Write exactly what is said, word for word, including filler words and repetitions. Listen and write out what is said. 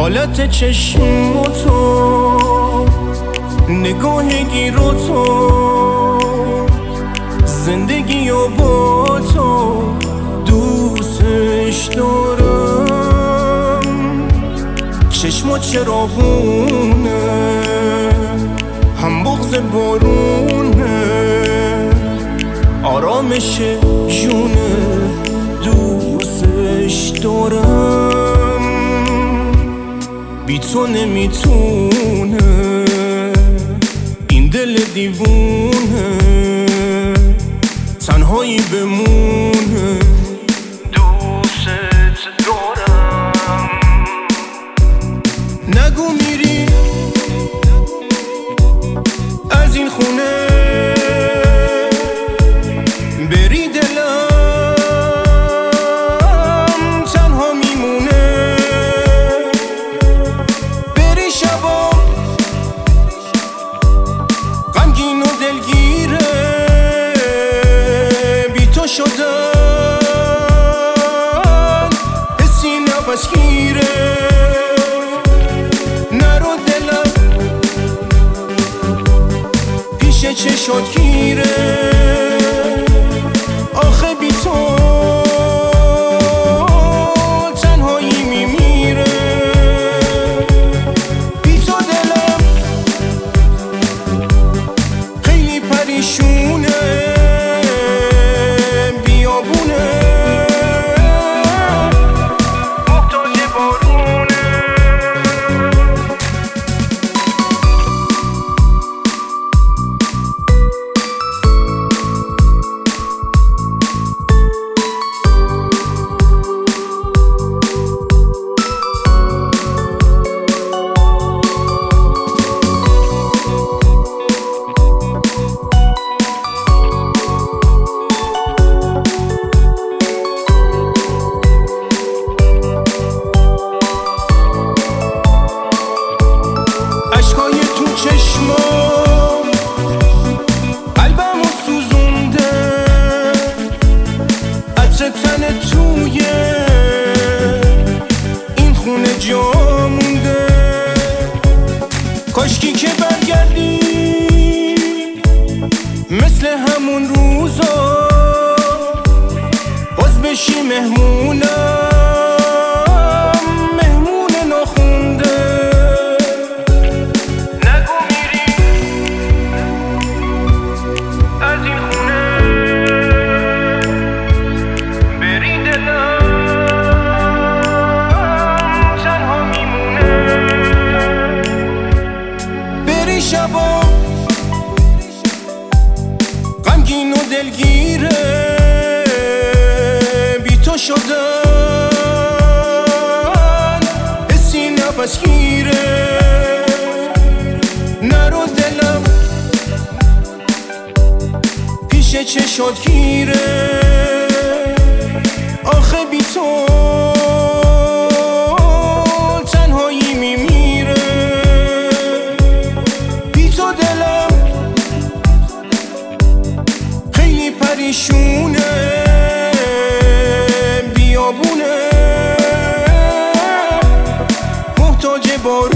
حالت چشم و تو، نگاه گیر و تو، زندگی و با تو دوستش دارم. چشم چراغونه، هم بغض بارونه، آرامش جونه، دوستش دارم. بی تو نمیتونه این دل دیوونه تنهایی بمونه. دوست دارم. نگو میری از این خونه، بری دلم تنها میمونه. بری شبا غمگین و دلگیره، بی تو شدن حسی نفسگیره. نرو دلم پیش چشات گیره، آخه بی تو تنهایی میمیره. بی تو دلم خیلی پریشونه، بیابونه، محتاج بارونه. اشکای تو چشمام قلبمو سوزونده، عطر تن توی این خونه جا مونده. کاشکی که برگردی مثل همون روزا، باز بشی مهمونم، مهمون ناخونده. شبا غمگین و دلگیره، بی تو شدن حسی نفسگیره. نرو دلم پیش چشات گیره، آخه بی تو تنهایی میمیره. پریشونه، بیابونه، محتاج بارونه.